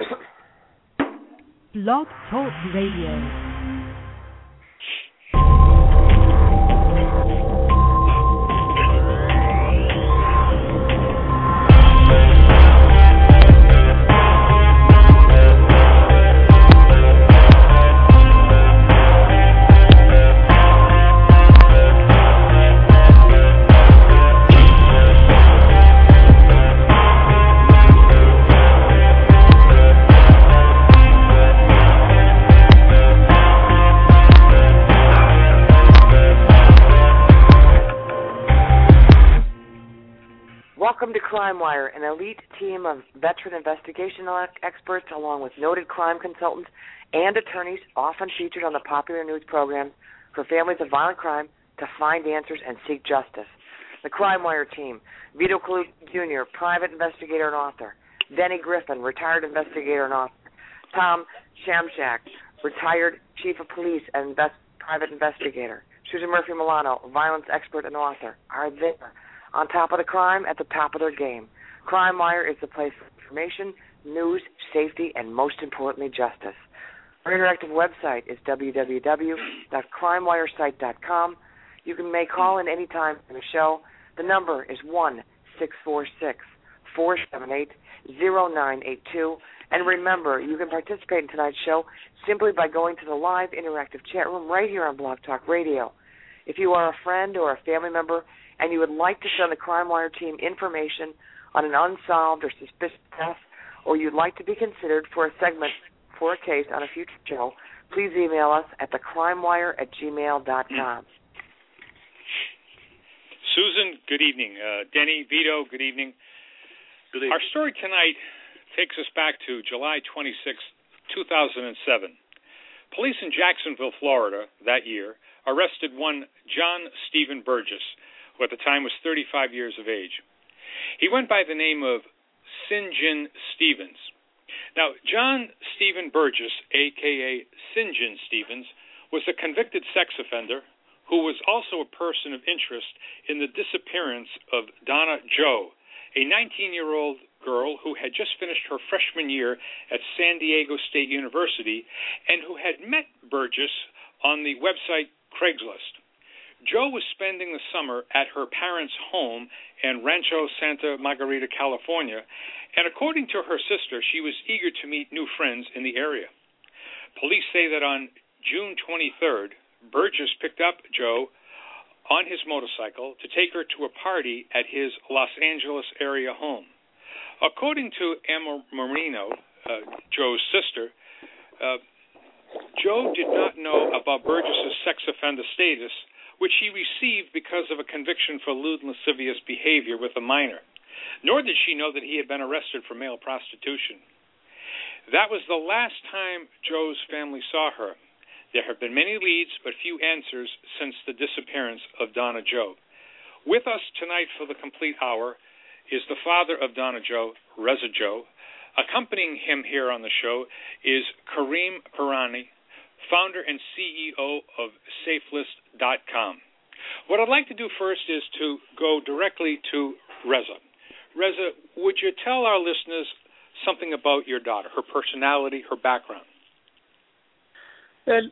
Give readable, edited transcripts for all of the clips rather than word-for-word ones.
Blog Talk Radio. Welcome to CrimeWire, an elite team of veteran investigation experts along with noted crime consultants and attorneys often featured on the popular news programs for families of violent crime to find answers and seek justice. The CrimeWire team: Vito Clute Jr., private investigator and author; Denny Griffin, retired investigator and author; Tom Shamshak, retired chief of police and private investigator; Susan Murphy Milano, violence expert and author, are there on top of the crime, at the top of their game. CrimeWire is the place for information, news, safety, and most importantly, justice. Our interactive website is www.crimewiresite.com. You may call in any time in the show. The number is 1-646-478-0982. And remember, you can participate in tonight's show simply by going to the live interactive chat room right here on Blog Talk Radio. If you are a friend or a family member and you would like to send the CrimeWire team information on an unsolved or suspicious death, or you'd like to be considered for a segment for a case on a future show, please email us at thecrimewire@gmail.com. Susan, good evening. Denny, Vito, good evening. Good evening. Our story tonight takes us back to July 26, 2007. Police in Jacksonville, Florida, that year, arrested one John Stephen Burgess, who at the time was 35 years of age. He went by the name of Sinjin Stevens. Now, John Stephen Burgess, a.k.a. Sinjin Stevens, was a convicted sex offender who was also a person of interest in the disappearance of Donna Joe, a 19-year-old girl who had just finished her freshman year at San Diego State University and who had met Burgess on the website Craigslist. Joe was spending the summer at her parents' home in Rancho Santa Margarita, California, and according to her sister, she was eager to meet new friends in the area. Police say that on June 23rd, Burgess picked up Joe on his motorcycle to take her to a party at his Los Angeles area home. According to Emma Marino, Joe's sister, Joe did not know about Burgess's sex offender status, which he received because of a conviction for lewd and lascivious behavior with a minor, nor did she know that he had been arrested for male prostitution. That was the last time Joe's family saw her. There have been many leads, but few answers since the disappearance of Donna Joe. With us tonight for the complete hour is the father of Donna Joe, Reza Joe. Accompanying him here on the show is Kareem Pirani, founder and CEO of SafeList.com. What I'd like to do first is to go directly to Reza. Reza, would you tell our listeners something about your daughter, her personality, her background? Well,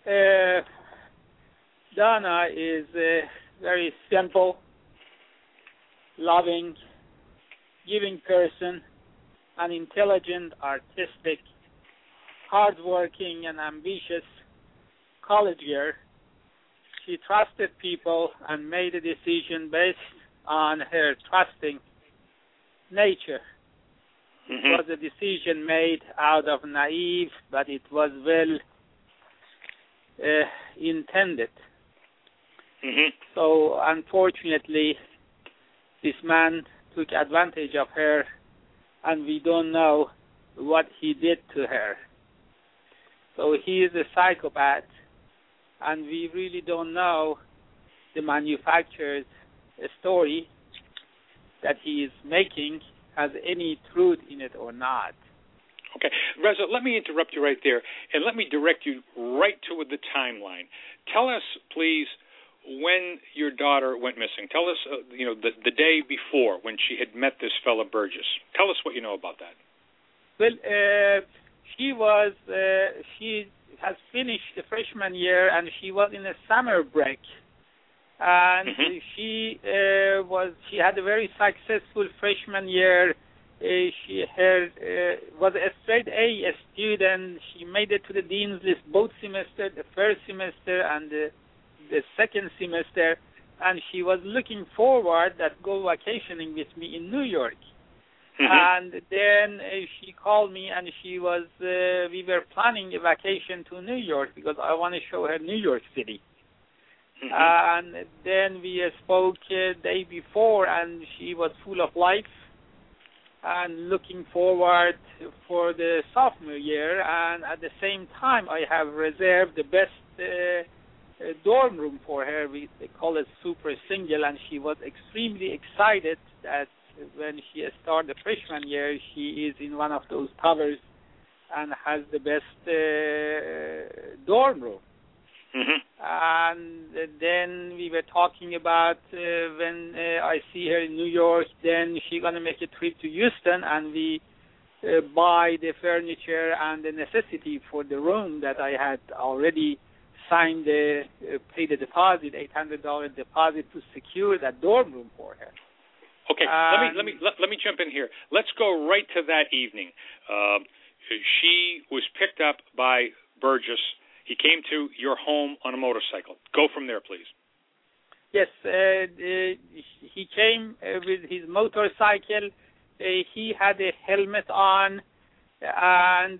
Donna is a very simple, loving, giving person, an intelligent, artistic, hardworking, and ambitious college girl. She trusted people and made a decision based on her trusting nature. It was a decision made out of naive, but it was well intended. So unfortunately, this man took advantage of her, and we don't know what he did to her. So he is a psychopath, and we really don't know the manufacturer's story that he is making has any truth in it or not. Okay. Reza, let me interrupt you right there, and let me direct you right to the timeline. Tell us, please, when your daughter went missing. Tell us, the day before when she had met this fellow Burgess. Tell us what you know about that. Well, she has finished the freshman year, and she was in a summer break. And she had a very successful freshman year. She was a straight A student. She made it to the dean's list both semesters, the first semester and the second semester. And she was looking forward to go vacationing with me in New York. And then she called me, and we were planning a vacation to New York because I want to show her New York City. And then we spoke day before, and she was full of life and looking forward for the sophomore year. And at the same time, I have reserved the best dorm room for her. They call it super single, and she was extremely excited that when she started the freshman year, she is in one of those towers and has the best dorm room. And then we were talking about when I see her in New York, then she's going to make a trip to Houston, and we buy the furniture and the necessity for the room that I had already signed, paid the deposit, $800 deposit to secure that dorm room for her. Okay, let me jump in here. Let's go right to that evening. She was picked up by Burgess. He came to your home on a motorcycle. Go from there, please. Yes, he came with his motorcycle. He had a helmet on, and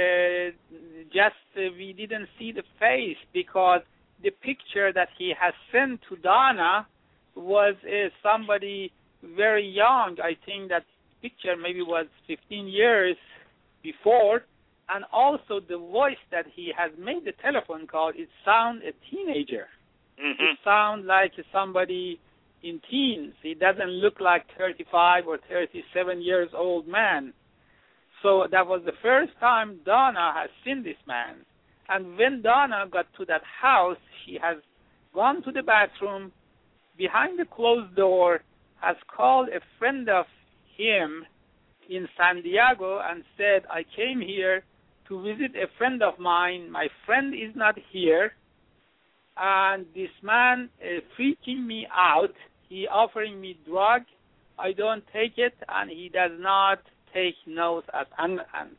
we didn't see the face because the picture that he has sent to Donna was somebody very young. I think that picture maybe was 15 years before. And also the voice that he has made the telephone call, it sounds a teenager. It sounds like somebody in teens. He doesn't look like 35 or 37 years old man. So that was the first time Donna has seen this man. And when Donna got to that house, she has gone to the bathroom, behind the closed door, has called a friend of him in San Diego and said, I came here to visit a friend of mine. My friend is not here, and this man is freaking me out. He offering me drug. I don't take it, and he does not take no as an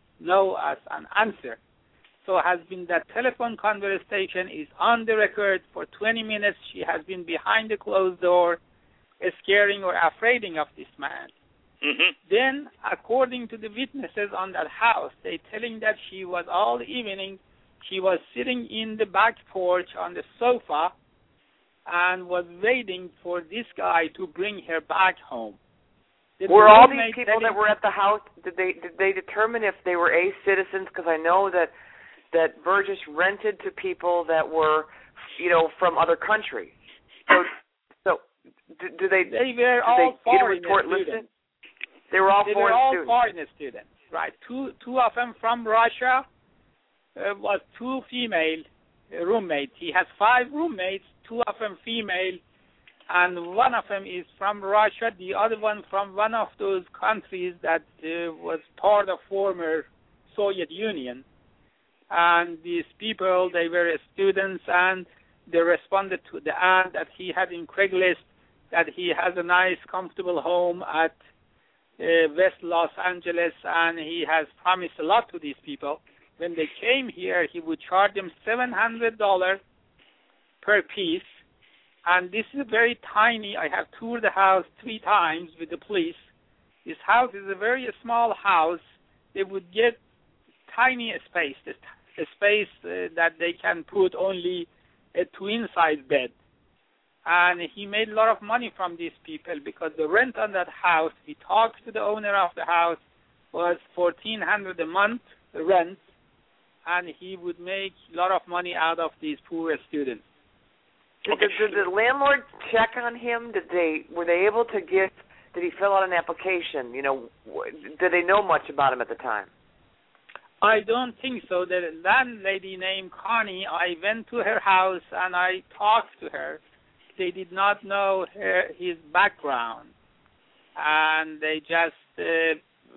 answer. So has been that telephone conversation is on the record for 20 minutes. She has been behind the closed door, scaring or afraid of this man. Then, according to the witnesses on that house, they telling that she was all evening, she was sitting in the back porch on the sofa and was waiting for this guy to bring her back home. Were all these people that were at the house, did they determine if they were A citizens? Because I know that Burgess rented to people that were, from other countries. So do they? They were all foreign students. They were all foreign students, right? Two of them from Russia. Was two female roommates. He has 5 roommates, 2 of them female, and one of them is from Russia. The other one from one of those countries that was part of former Soviet Union. And these people, they were students, and they responded to the ad that he had in Craigslist that he has a nice, comfortable home at West Los Angeles, and he has promised a lot to these people. When they came here, he would charge them $700 per piece, and this is very tiny. I have toured the house 3 times with the police. This house is a very small house. They would get tiny space, a space that they can put only a twin-size bed. And he made a lot of money from these people because the rent on that house, he talked to the owner of the house, was $1,400 a month rent, and he would make a lot of money out of these poor students. Did the landlord check on him? Were they able to did he fill out an application? Did they know much about him at the time? I don't think so. The landlady named Connie, I went to her house and I talked to her. They did not know his background, and they just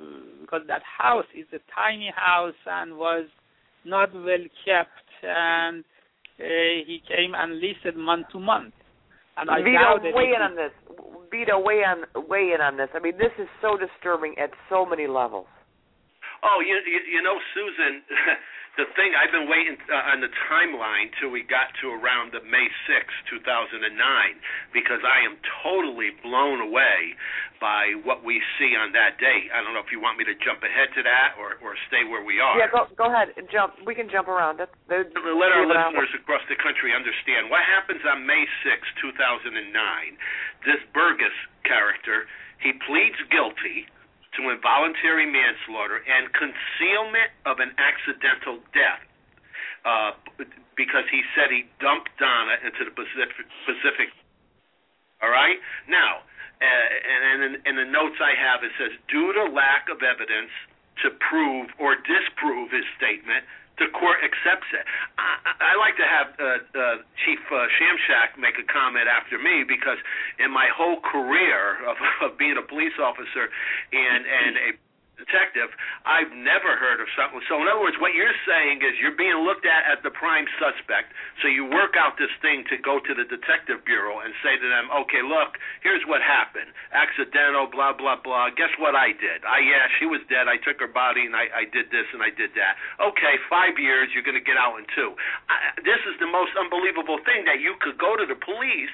because that house is a tiny house and was not well kept, and he came and listed month to month. And I Vito, weigh in on this. Vito, weigh in on this. I mean, this is so disturbing at so many levels. Oh, you know, Susan, the thing, I've been waiting on the timeline till we got to around the May 6, 2009, because I am totally blown away by what we see on that day. I don't know if you want me to jump ahead to that or stay where we are. Yeah, go ahead and jump. We can jump around. Let our listeners across the country understand what happens on May 6, 2009. This Burgess character, he pleads guilty to involuntary manslaughter and concealment of an accidental death because he said he dumped Donna into the Pacific. All right? Now, and in the notes I have, it says, due to lack of evidence to prove or disprove his statement, the court accepts it. I like to have Chief Shamshak make a comment after me, because in my whole career of being a police officer and a detective, I've never heard of something. So in other words, what you're saying is you're being looked at the prime suspect, so you work out this thing to go to the detective bureau and say to them, okay, look, here's what happened. Accidental, blah, blah, blah. Guess what I did? She was dead. I took her body, and I did this and I did that. Okay, 5 years, you're going to get out in 2. This is the most unbelievable thing, that you could go to the police,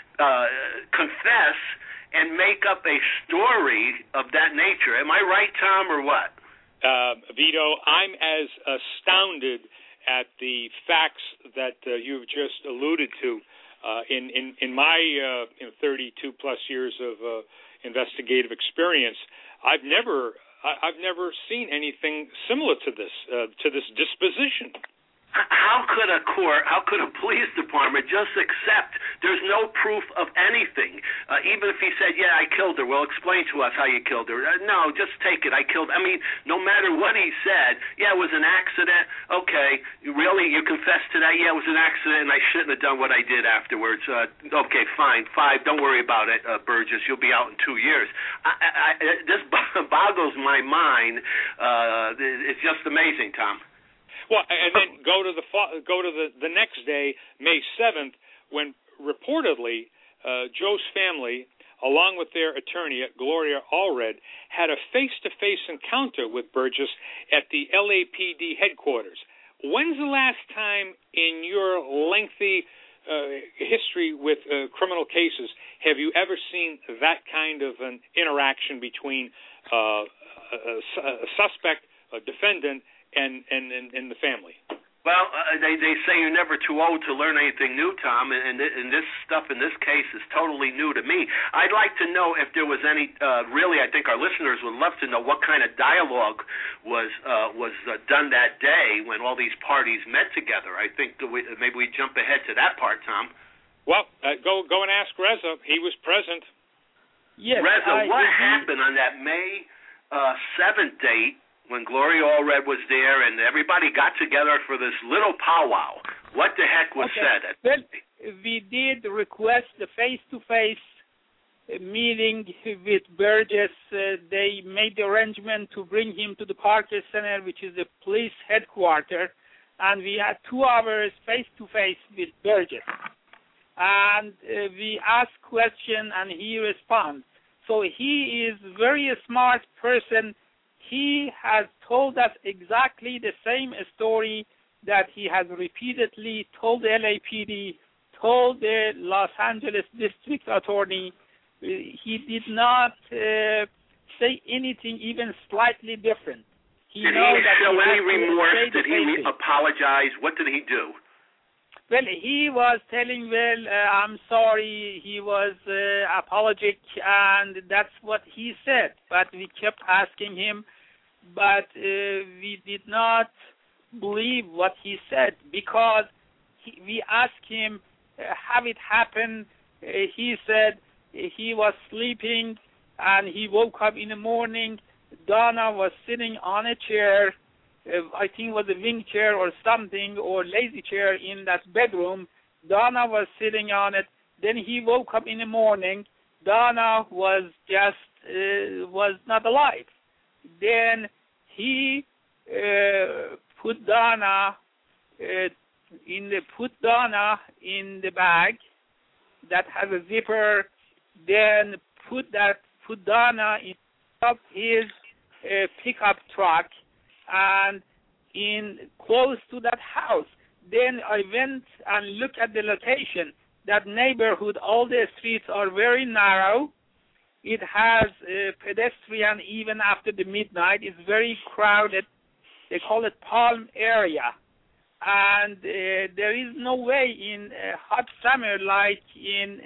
confess, and make up a story of that nature. Am I right, Tom, or what? Vito, I'm as astounded at the facts that you've just alluded to. In my 32-plus years of investigative experience, I've never seen anything similar to this disposition. How could a court, how could a police department just accept there's no proof of anything? Even if he said, yeah, I killed her, well, explain to us how you killed her. No, just take it, I killed her. I mean, no matter what he said, yeah, it was an accident. Okay, really, you confess to that? Yeah, it was an accident, and I shouldn't have done what I did afterwards. Okay, fine, 5, don't worry about it, Burgess. You'll be out in 2 years. This boggles my mind. It's just amazing, Tom. Well, and then go to the next day, May 7th, when reportedly Joe's family, along with their attorney, Gloria Allred, had a face-to-face encounter with Burgess at the LAPD headquarters. When's the last time in your lengthy history with criminal cases have you ever seen that kind of an interaction between a suspect, a defendant, and the family? Well, they say you're never too old to learn anything new, Tom, and this stuff in this case is totally new to me. I'd like to know if there was any, really, I think our listeners would love to know what kind of dialogue was done that day when all these parties met together. I think maybe we jump ahead to that part, Tom. Well, go and ask Reza. He was present. Yes. Reza, what happened on that May 7th date when Gloria Allred was there and everybody got together for this little powwow? What the heck was said? Well, we did request a face-to-face meeting with Burgess. They made the arrangement to bring him to the Parker Center, which is the police headquarters, and we had 2 hours face-to-face with Burgess. And we asked questions, and he responds. So he is a very smart person. He has told us exactly the same story that he has repeatedly told the LAPD, told the Los Angeles District Attorney. He did not say anything even slightly different. Did he show any remorse? Did he apologize? What did he do? Well, he was telling, I'm sorry, he was apologetic, and that's what he said. But we kept asking him, but we did not believe what he said, because we asked him how it happened. He said he was sleeping, and he woke up in the morning. Donna was sitting on a chair, I think it was a wing chair or something, or lazy chair in that bedroom. Donna was sitting on it. Then he woke up in the morning. Donna was just was not alive. then he put Donna in the bag that has a zipper, then put Donna in his pickup truck and in close to that house. Then I went and looked at the location. That neighborhood, all the streets are very narrow. It has pedestrian even after the midnight. It's very crowded. They call it Palm area. And there is no way in hot summer like in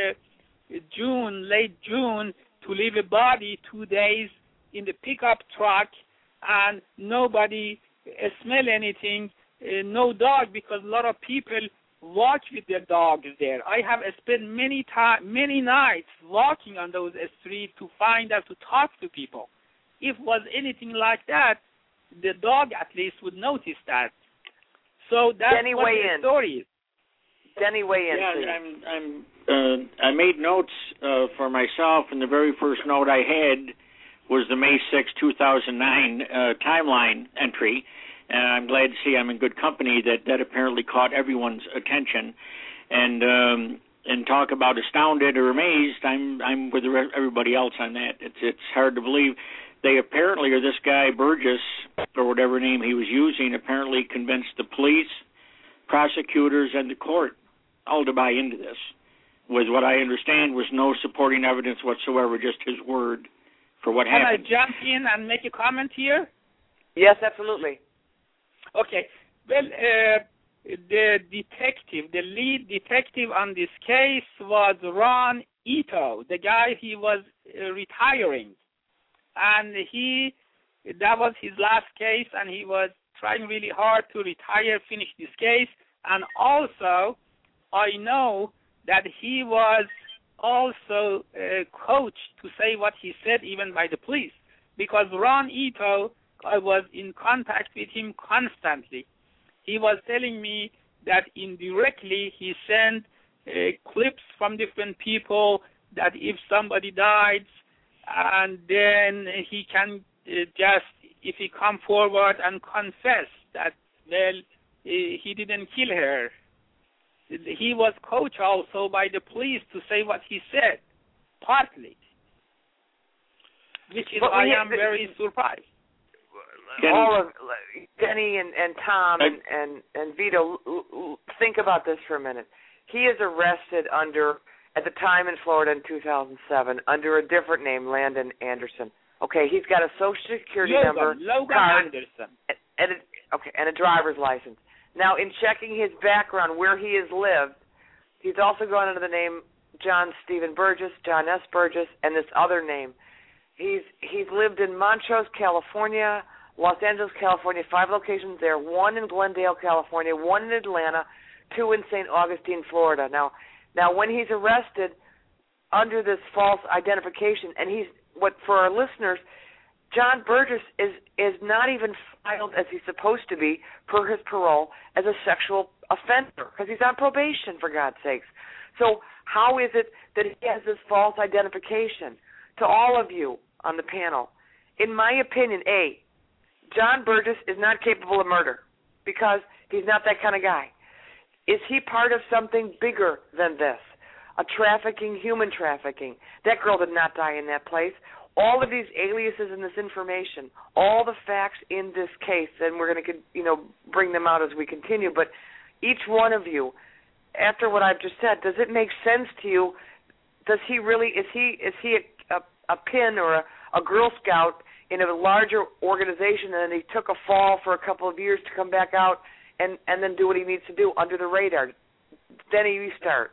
June, late June, to leave a body 2 days in the pickup truck and nobody smell anything, no dog, because a lot of people walk with their dogs there. I have spent many nights walking on those streets to find out, to talk to people. If it was anything like that, the dog at least would notice that. So that's Denny, what the story is. Denny, weigh in. Yeah, I made notes for myself, and the very first note I had was the May 6, 2009 timeline entry. And I'm glad to see I'm in good company that apparently caught everyone's attention. And talk about astounded or amazed, I'm with everybody else on that. It's hard to believe. They apparently, or this guy Burgess, or whatever name he was using, apparently convinced the police, prosecutors, and the court all to buy into this. With what I understand was no supporting evidence whatsoever, just his word for what happened. Can I jump in and make a comment here? Yes, absolutely. Okay. Well, the lead detective on this case was Ron Ito, the guy he was retiring. And that was his last case, and he was trying really hard to retire, finish this case. And also, I know that he was also coached to say what he said even by the police, because Ron Ito, I was in contact with him constantly. He was telling me that indirectly he sent clips from different people that if somebody dies, and then he can just, if he come forward and confess that, well, he didn't kill her. He was coached also by the police to say what he said, partly, which is why I'm very surprised. All of Denny and Tom and Vito, think about this for a minute. He is arrested at the time in Florida in 2007, under a different name, Landon Anderson. Okay, he's got a Social Security number, Logan card, Anderson, and a driver's license. Now, in checking his background, where he has lived, he's also gone under the name John Stephen Burgess, John S. Burgess, and this other name. He's lived in Montrose, California, Los Angeles, California, 5 locations there, 1 in Glendale, California, 1 in Atlanta, 2 in St. Augustine, Florida. Now, when he's arrested under this false identification, and for our listeners, John Burgess is not even filed as he's supposed to be per his parole as a sexual offender, because he's on probation, for God's sakes. So how is it that he has this false identification? To all of you on the panel, in my opinion, John Burgess is not capable of murder because he's not that kind of guy. Is he part of something bigger than this? Human trafficking. That girl did not die in that place. All of these aliases and this information, all the facts in this case, and we're going to, bring them out as we continue. But each one of you, after what I've just said, does it make sense to you? Does he really? Is he a pin or a Girl Scout in a larger organization, and then he took a fall for a couple of years to come back out and then do what he needs to do under the radar? Denny, you start.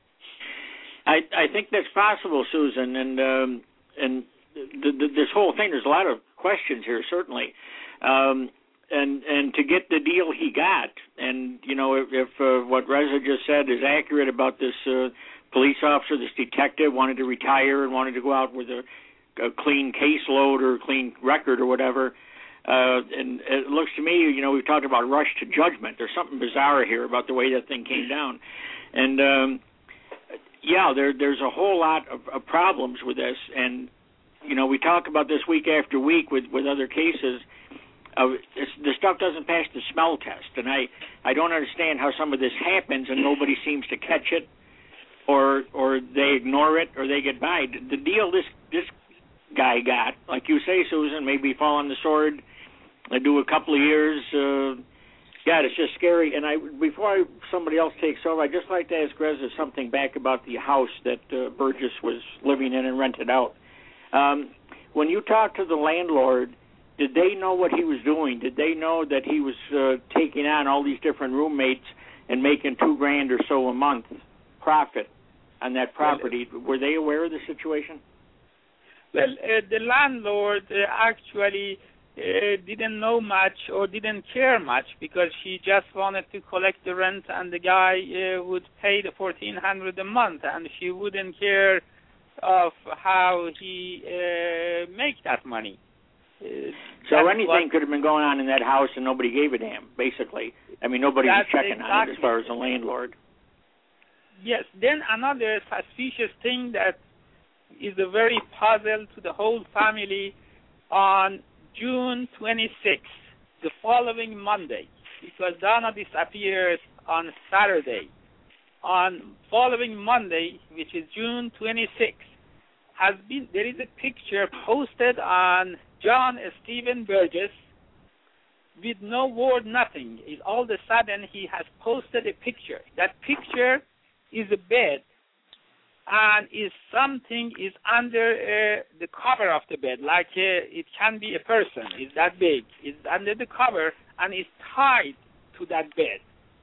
I think that's possible, Susan, and this whole thing, there's a lot of questions here, certainly. And to get the deal he got, and, if what Reza just said is accurate about this police officer, this detective wanted to retire and wanted to go out with a clean caseload or a clean record or whatever, and it looks to me, we've talked about rush to judgment. There's something bizarre here about the way that thing came down. And, there's a whole lot of problems with this, and we talk about this week after week with other cases. The stuff doesn't pass the smell test, and I don't understand how some of this happens and nobody seems to catch it, or they ignore it, or they get by. The deal this guy got, like you say, Susan, maybe fall on the sword, do a couple of years. God, it's just scary. And before somebody else takes over, I'd just like to ask Reza something back about the house that Burgess was living in and rented out. When you talked to the landlord, did they know what he was doing? Did they know that he was taking on all these different roommates and making $2,000 or so a month profit on that property? Were they aware of the situation? Well, the landlord actually didn't know much or didn't care much, because he just wanted to collect the rent, and the guy would pay the $1,400 a month, and she wouldn't care of how he make that money. So anything could have been going on in that house and nobody gave a damn, basically. I mean, nobody was checking on it as far as the landlord. Yes. Then another suspicious thing that is a very puzzle to the whole family, on June 26th, the following Monday, because Donna disappears on Saturday. On following Monday, which is June 26th, there is a picture posted on John Stephen Burgess with no word, nothing. All of a sudden, he has posted a picture. That picture is a bed, and something is under the cover of the bed, like it can be a person. It's that big. It's under the cover, and it's tied to that bed.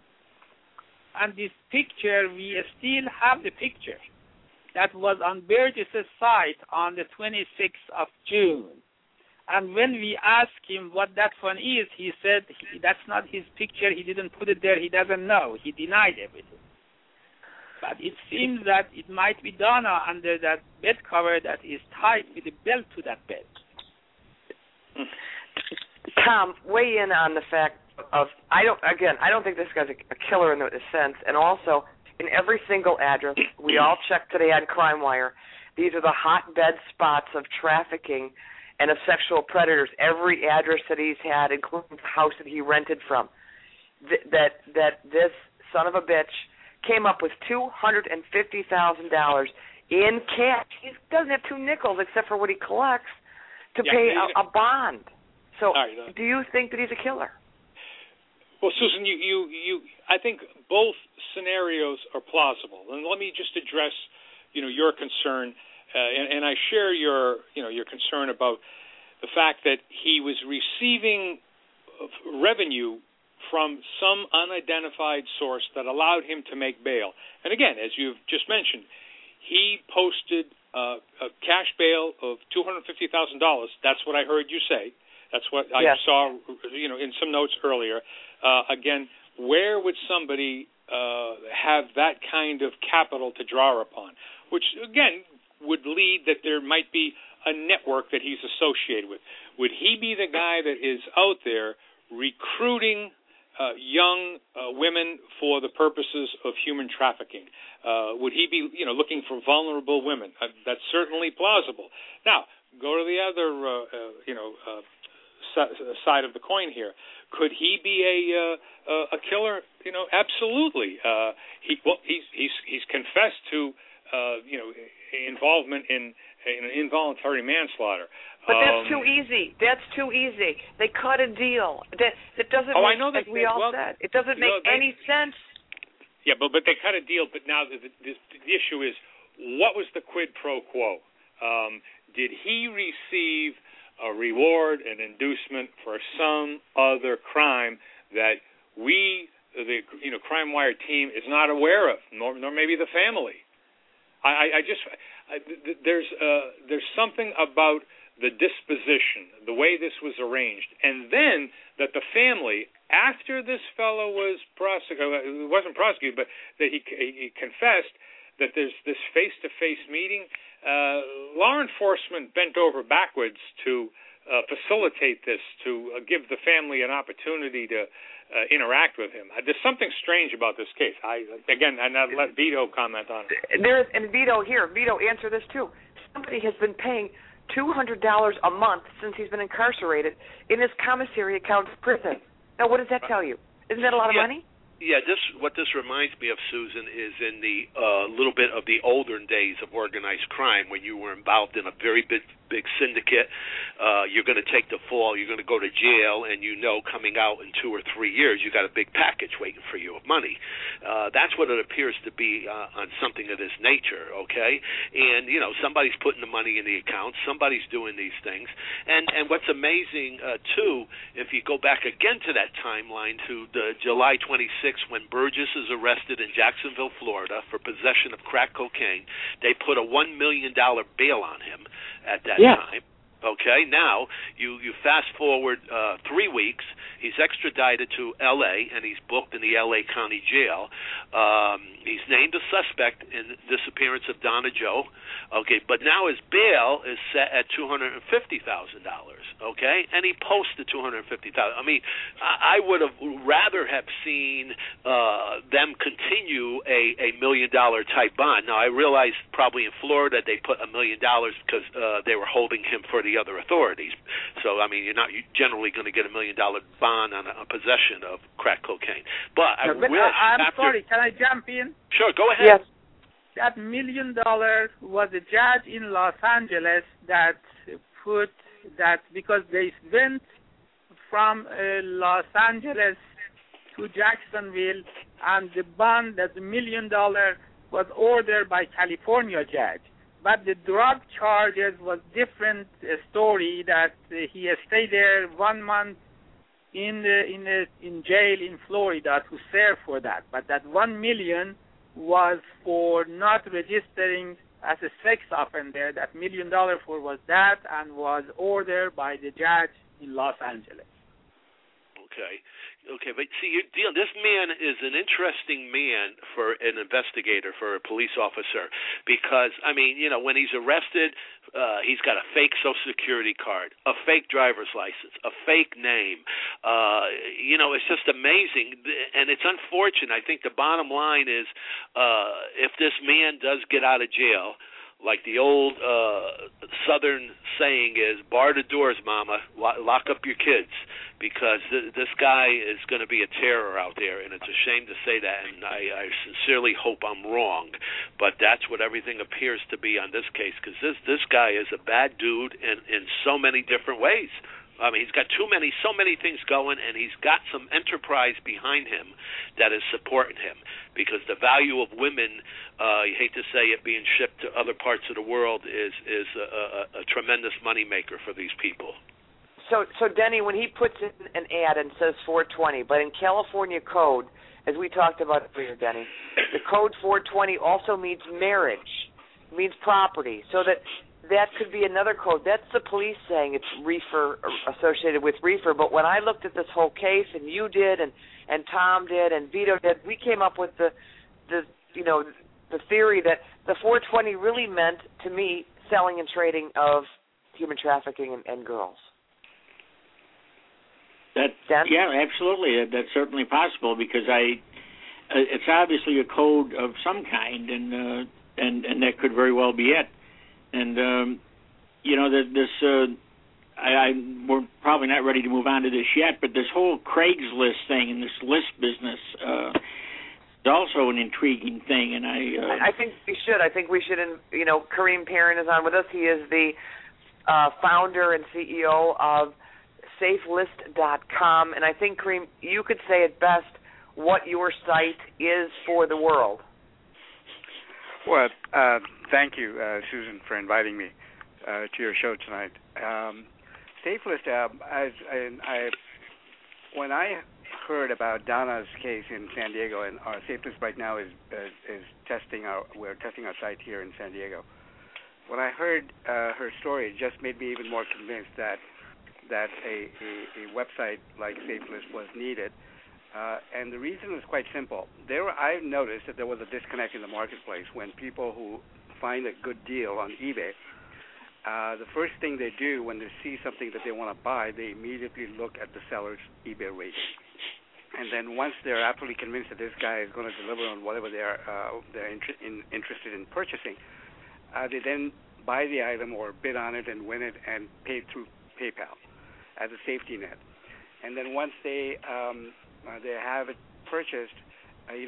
And this picture, we still have the picture that was on Burgess's site on the 26th of June. And when we asked him what that one is, he said that's not his picture. He didn't put it there. He doesn't know. He denied everything. But it seems that it might be Donna under that bed cover that is tied with a belt to that bed. Tom, weigh in on the fact of, I don't think this guy's a killer in the sense, and also in every single address, we all checked today on CrimeWire, these are the hotbed spots of trafficking and of sexual predators. Every address that he's had, including the house that he rented from, that this son of a bitch came up with $250,000 in cash. He doesn't have two nickels except for what he collects to pay a bond. So, do you think that he's a killer? Well, Susan, I think both scenarios are plausible, and let me just address, your concern, and I share your concern about the fact that he was receiving revenue from some unidentified source that allowed him to make bail. And again, as you've just mentioned, he posted a cash bail of $250,000. That's what I heard you say. That's what I saw, in some notes earlier. Again, where would somebody have that kind of capital to draw upon? Which, again, would lead that there might be a network that he's associated with. Would he be the guy that is out there recruiting young women for the purposes of human trafficking? Would he be, looking for vulnerable women? That's certainly plausible. Now, go to the other, side of the coin here. Could he be a killer? Absolutely. He's confessed to involvement in involuntary manslaughter. But that's too easy. That's too easy. They cut a deal. That doesn't make, I know that, like we all said, it doesn't make any sense. Yeah, but they cut a deal. But now the issue is, what was the quid pro quo? Did he receive a reward, an inducement for some other crime that the CrimeWire team is not aware of, nor maybe the family? There's something about the disposition, the way this was arranged, and then that the family, after this fellow was wasn't prosecuted, but that he confessed that there's this face-to-face meeting. Law enforcement bent over backwards to facilitate this, to give the family an opportunity to interact with him. There's something strange about this case. I'll let Vito comment on it. And Vito, answer this too. Somebody has been paying $200 a month since he's been incarcerated in his commissary account of prison. Now, what does that tell you? Isn't that a lot of money? Yeah, what this reminds me of, Susan, is in the little bit of the olden days of organized crime when you were involved in a very big syndicate. You're going to take the fall. You're going to go to jail, and you know coming out in 2 or 3 years you got a big package waiting for you of money. That's what it appears to be on something of this nature, okay? And, you know, somebody's putting the money in the account. Somebody's doing these things. And what's amazing, too, if you go back again to that timeline to the July 26th, when Burgess is arrested in Jacksonville, Florida, for possession of crack cocaine, they put a $1 million bail on him at that time. Okay, now you fast forward 3 weeks. He's extradited to L.A., and he's booked in the L.A. County Jail. He's named a suspect in the disappearance of Donna Joe. Okay, but now his bail is set at $250,000. Okay, and he posted $250,000. I mean, I would have rather have seen them continue a $1 million type bond. Now I realize probably in Florida they put $1 million because they were holding him for the other authorities. So I mean, you're not generally going to get $1 million bond on a possession of crack cocaine. But I wish. I'm sorry. Can I jump in? Sure, go ahead. Yes. That $1 million was a judge in Los Angeles that put that because they went from Los Angeles to Jacksonville, and the bond, that $1 million, was ordered by California judge. But the drug charges was different story, that he stayed there 1 month in jail in Florida to serve for that. But that $1 million was for not registering as a sex offender. That $1 million for was that, and was ordered by the judge in Los Angeles. Okay, but see, this man is an interesting man for an investigator, for a police officer, because, I mean, you know, when he's arrested, he's got a fake Social Security card, a fake driver's license, a fake name. You know, it's just amazing, and it's unfortunate. I think the bottom line is if this man does get out of jail, like the old Southern saying is, bar the doors, mama, lock up your kids, because this guy is going to be a terror out there, and it's a shame to say that, and I sincerely hope I'm wrong, but that's what everything appears to be on this case, because this guy is a bad dude in so many different ways. I mean, he's got so many things going, and he's got some enterprise behind him that is supporting him, because the value of women, you hate to say it, being shipped to other parts of the world is a tremendous moneymaker for these people. So Denny, when he puts in an ad and says 420, but in California code, as we talked about earlier, Denny, the code 420 also means marriage, means property, so that could be another code. That's the police saying it's reefer, associated with reefer. But when I looked at this whole case, and you did, and Tom did, and Vito did, we came up with the theory that the 420 really meant, to me, selling and trading of human trafficking and girls. Yeah, absolutely. That's certainly possible, because it's obviously a code of some kind, and that could very well be it. And you know, we're probably not ready to move on to this yet, but this whole Craigslist thing and this list business is also an intriguing thing. And I think we should. I think we should. You know, Kareem Perrin is on with us. He is the founder and CEO of SafeList.com, and I think, Kareem, you could say it best what your site is for the world. Well, thank you, Susan, for inviting me to your show tonight. SafeList, when I heard about Donna's case in San Diego, and our SafeList right now is we're testing our site here in San Diego. When I heard her story, it just made me even more convinced that a website like SafeList was needed. And the reason was quite simple. I noticed that there was a disconnect in the marketplace when people who find a good deal on eBay, the first thing they do when they see something that they want to buy, they immediately look at the seller's eBay rating. And then once they're absolutely convinced that this guy is going to deliver on whatever they're interested in purchasing, they then buy the item or bid on it and win it and pay through PayPal as a safety net. And then once they have it purchased, they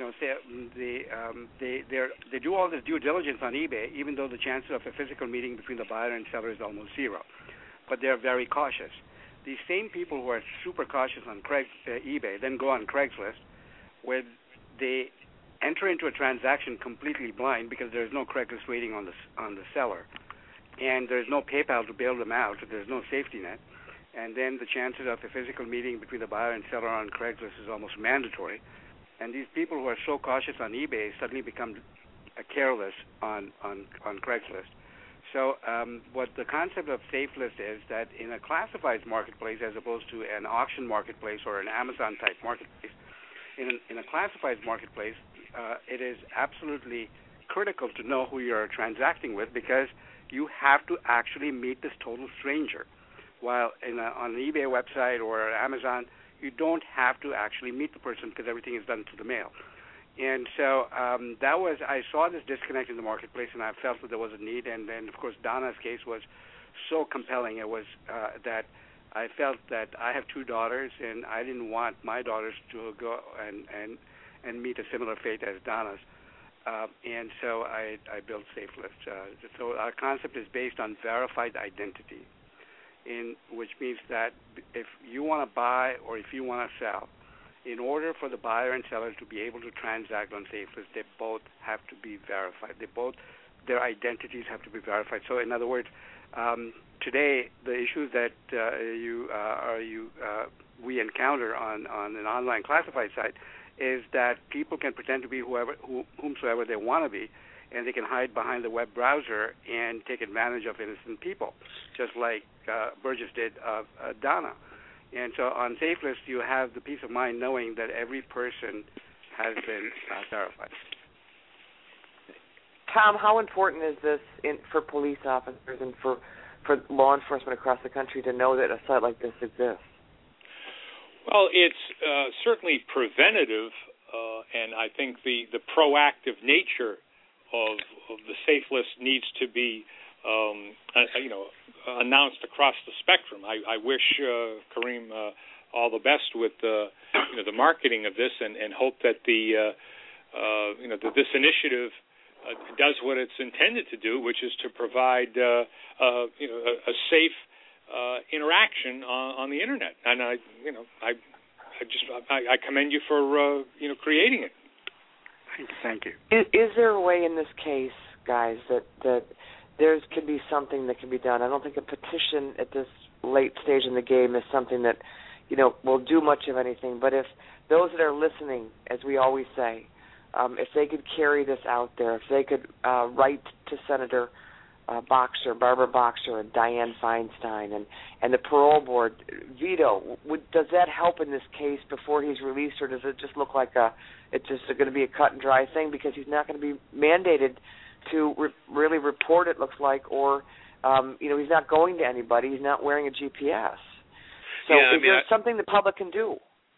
do all this due diligence on eBay, even though the chances of a physical meeting between the buyer and seller is almost zero. But they're very cautious. These same people who are super cautious on eBay then go on Craigslist, where they enter into a transaction completely blind because there's no Craigslist rating on the seller, and there's no PayPal to bail them out. So there's no safety net, and then the chances of a physical meeting between the buyer and seller on Craigslist is almost mandatory. And these people who are so cautious on eBay suddenly become careless on Craigslist. So what the concept of SafeList is that in a classifieds marketplace, as opposed to an auction marketplace or an Amazon-type marketplace, in a classifieds marketplace, it is absolutely critical to know who you're transacting with, because you have to actually meet this total stranger. While on an eBay website or Amazon, you don't have to actually meet the person because everything is done through the mail. And so I saw this disconnect in the marketplace, and I felt that there was a need. And then, of course, Donna's case was so compelling. It was that I felt that I have two daughters, and I didn't want my daughters to go and meet a similar fate as Donna's. And so I built SafeList. So our concept is based on verified identity, which means that if you want to buy or if you want to sell, in order for the buyer and seller to be able to transact on SafeList, they both have to be verified. Their identities have to be verified. So, in other words, today the issues that we encounter on an online classified site is that people can pretend to be whomsoever they want to be, and they can hide behind the web browser and take advantage of innocent people, just like Burgess did of Donna. And so on SafeList, you have the peace of mind knowing that every person has been verified. Tom, how important is this for police officers and for law enforcement across the country to know that a site like this exists? Well, it's certainly preventative, and I think the proactive nature of the SafeList needs to be announced across the spectrum. I wish Kareem all the best with the marketing of this, and hope that that this initiative does what it's intended to do, which is to provide a safe interaction on the internet. And I commend you for creating it. Thank you. Is there a way in this case, guys, that there could be something that can be done? I don't think a petition at this late stage in the game is something that, will do much of anything. But if those that are listening, as we always say, if they could carry this out there, if they could write to Senator Barbara Boxer and Dianne Feinstein and the parole board, Vito, does that help in this case before he's released, or does it just look like it's just going to be a cut and dry thing because he's not going to be mandated to really report, it looks like, or he's not going to anybody, he's not wearing a GPS. So is there something the public can do?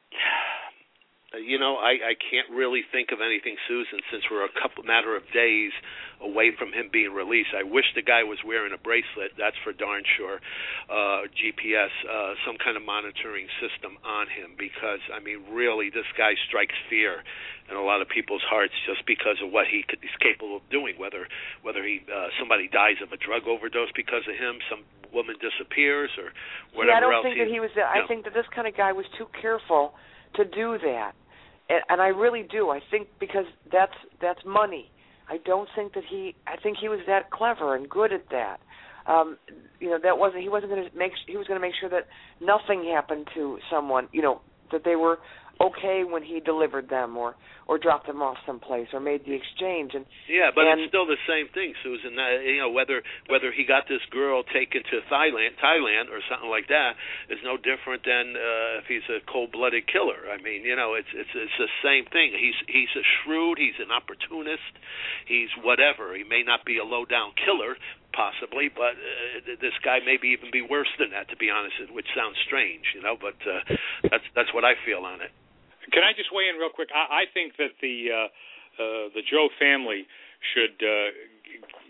I can't really think of anything, Susan, since we're a matter of days away from him being released. I wish the guy was wearing a bracelet, that's for darn sure, GPS, some kind of monitoring system on him, because, really, this guy strikes fear in a lot of people's hearts just because of what he's capable of doing, whether somebody dies of a drug overdose because of him, some woman disappears, or whatever else. I don't think that he was. I think that this kind of guy was too careful to do that. And I really do. I think because that's money. I don't think that I think he was that clever and good at that. That wasn't. He wasn't going to make. He was going to make sure that nothing happened to someone. That they were okay when he delivered them or dropped them off someplace or made the exchange. But it's still the same thing, Susan. Whether he got this girl taken to Thailand or something like that is no different than if he's a cold-blooded killer. It's the same thing. He's a shrewd. He's an opportunist. He's whatever. He may not be a low-down killer, possibly, but this guy maybe even be worse than that, to be honest, which sounds strange, but that's what I feel on it. Can I just weigh in real quick? I think that the Joe family should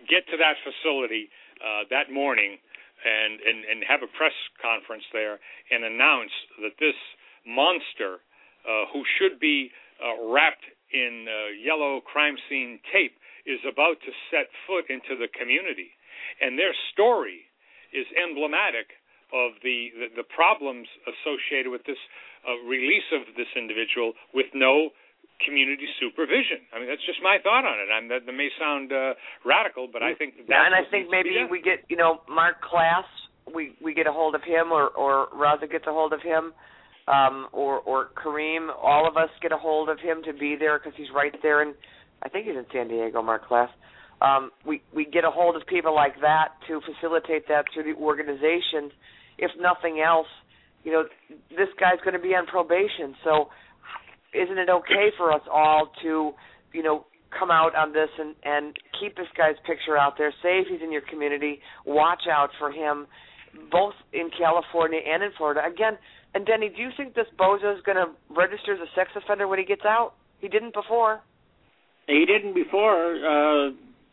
get to that facility that morning and have a press conference there and announce that this monster, who should be wrapped in yellow crime scene tape, is about to set foot into the community. And their story is emblematic of the problems associated with this release of this individual with no community supervision. I mean, that's just my thought on it. That may sound radical, but I think that's and I think maybe we get, Mark Klass, we get a hold of him, or Raza gets a hold of him, or Kareem. All of us get a hold of him to be there because he's right there, and I think he's in San Diego, Mark Klass. We get a hold of people like that to facilitate that through the organizations. If nothing else, this guy's going to be on probation, so isn't it okay for us all to, come out on this and keep this guy's picture out there, say if he's in your community, watch out for him, both in California and in Florida. Again, and Denny, do you think this bozo is going to register as a sex offender when he gets out? He didn't before. He didn't before.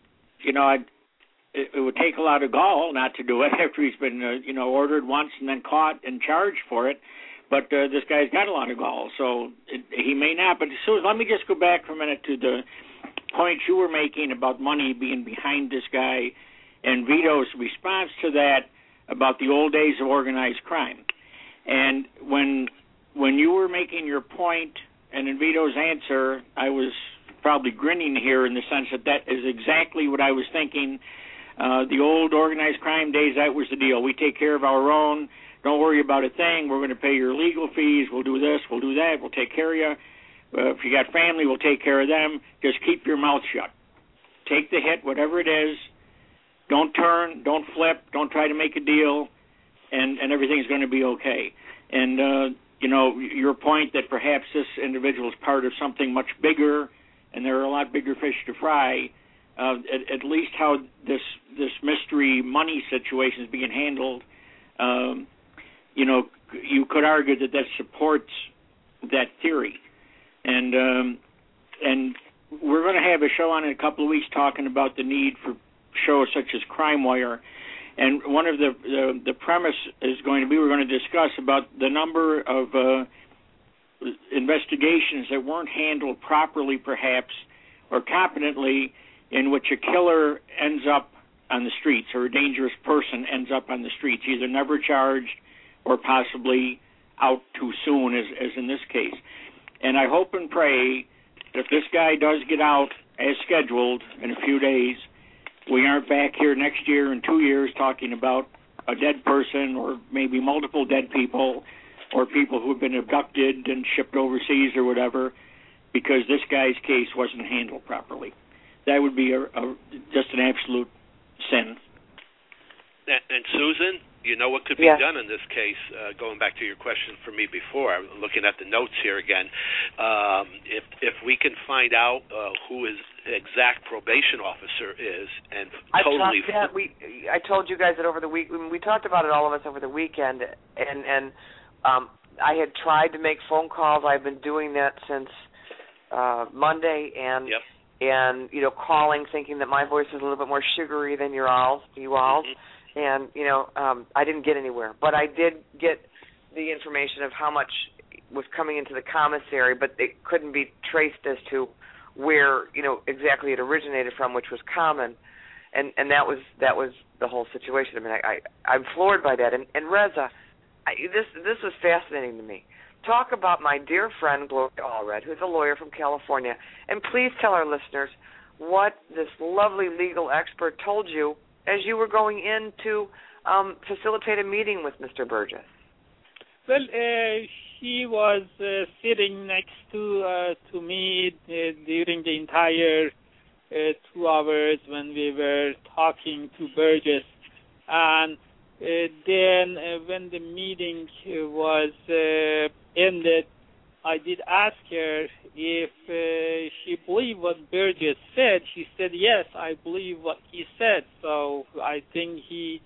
It would take a lot of gall not to do it after he's been, ordered once and then caught and charged for it. But this guy's got a lot of gall, so he may not. But let me just go back for a minute to the point you were making about money being behind this guy and Vito's response to that about the old days of organized crime. And when you were making your point, and in Vito's answer, I was probably grinning here in the sense that is exactly what I was thinking. The old organized crime days, that was the deal. We take care of our own. Don't worry about a thing. We're going to pay your legal fees. We'll do this. We'll do that. We'll take care of you. If you got family, we'll take care of them. Just keep your mouth shut. Take the hit, whatever it is. Don't turn. Don't flip. Don't try to make a deal, and everything's going to be okay. And, your point that perhaps this individual is part of something much bigger, and there are a lot bigger fish to fry, at least how this mystery money situation is being handled, you could argue that supports that theory. And we're going to have a show on in a couple of weeks talking about the need for shows such as CrimeWire. And one of the premise is going to be we're going to discuss about the number of investigations that weren't handled properly, perhaps, or competently, in which a killer ends up on the streets or a dangerous person ends up on the streets, either never charged or possibly out too soon, as in this case. And I hope and pray that if this guy does get out as scheduled in a few days, we aren't back here next year and 2 years talking about a dead person or maybe multiple dead people or people who have been abducted and shipped overseas or whatever, because this guy's case wasn't handled properly. That would be just an absolute sin. And Susan, what could be done in this case, going back to your question for me before, I'm looking at the notes here again, if we can find out who his exact probation officer is and totally... I told you guys that over the week, we talked about it, all of us, over the weekend, and I had tried to make phone calls. I've been doing that since Monday, and... Yep. And, calling, thinking that my voice is a little bit more sugary than you all's. Mm-hmm. And, I didn't get anywhere. But I did get the information of how much was coming into the commissary, but it couldn't be traced as to where, exactly it originated from, which was Common. And that was the whole situation. I mean, I'm floored by that. And Reza, this was fascinating to me. Talk about my dear friend Gloria Allred, who's a lawyer from California, and please tell our listeners what this lovely legal expert told you as you were going in to facilitate a meeting with Mr. Burgess. Well, she was sitting next to me during the entire 2 hours when we were talking to Burgess, and then when the meeting was ended, I did ask her if she believed what Burgess said. She said, yes, I believe what he said. So I think he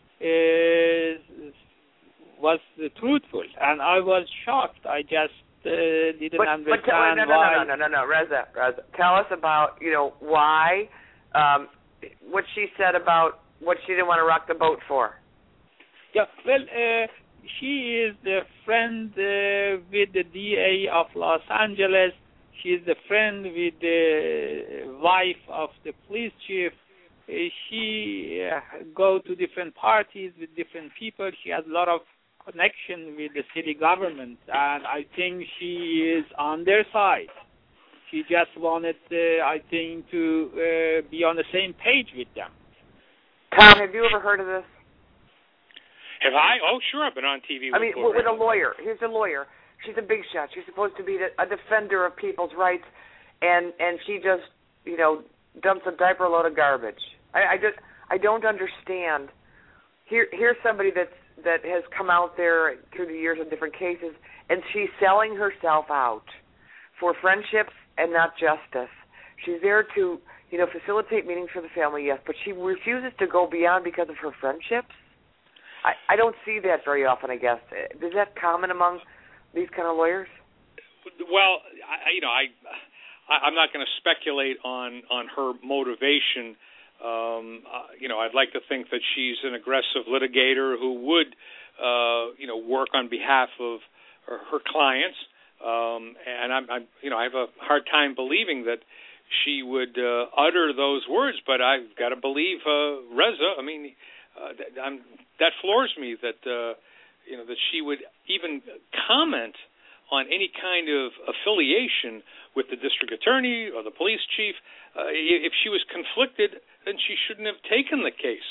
was truthful. And I was shocked. I just didn't understand why. No, Reza. Tell us about, why what she said about what she didn't want to rock the boat for? Yeah, well, she is the friend with the DA of Los Angeles. She is the friend with the wife of the police chief. She go to different parties with different people. She has a lot of connection with the city government, and I think she is on their side. She just wanted, I think, to be on the same page with them. Tom, have you ever heard of this? Have I? Oh, sure. I've been on TV with a lawyer. Here's a lawyer. She's a big shot. She's supposed to be a defender of people's rights, and she just, dumps a diaper load of garbage. I don't understand. Here's somebody that has come out there through the years of different cases, and she's selling herself out for friendships and not justice. She's there to, facilitate meetings for the family, yes, but she refuses to go beyond because of her friendships. I don't see that very often, I guess. Is that common among these kind of lawyers? Well, I'm not going to speculate on her motivation. I'd like to think that she's an aggressive litigator who would, work on behalf of her clients. And I have a hard time believing that she would utter those words. But I've got to believe Reza. I mean, that floors me that that she would even comment on any kind of affiliation with the district attorney or the police chief. If she was conflicted, then she shouldn't have taken the case.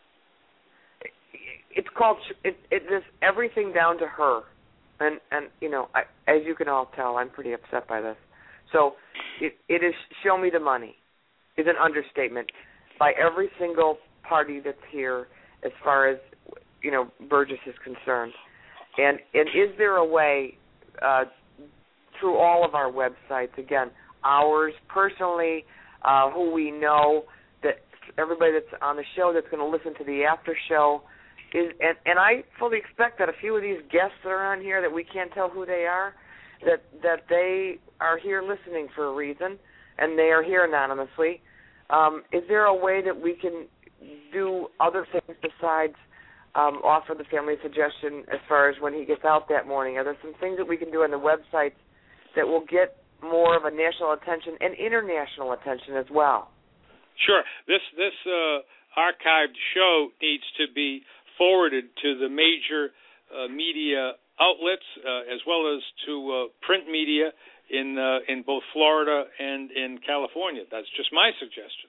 It's called this everything down to her, and as you can all tell, I'm pretty upset by this. So it is show me the money is an understatement by every single party that's here as far as Burgess is concerned. And is there a way through all of our websites, again, ours personally, who we know, that everybody that's on the show that's going to listen to the after show, and I fully expect that a few of these guests that are on here that we can't tell who they are, that they are here listening for a reason, and they are here anonymously. Is there a way that we can do other things besides offer the family suggestion as far as when he gets out that morning? Are there some things that we can do on the websites that will get more of a national attention and international attention as well? Sure. This archived show needs to be forwarded to the major media outlets as well as to print media in both Florida and in California. That's just my suggestion.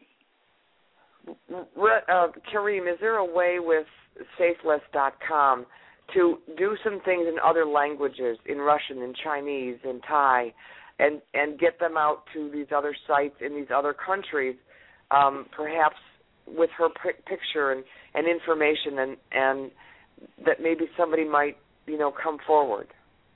Kareem, is there a way with SafeLess.com to do some things in other languages, in Russian, in Chinese, in Thai, and get them out to these other sites in these other countries, perhaps with her picture and information, and that maybe somebody might, come forward?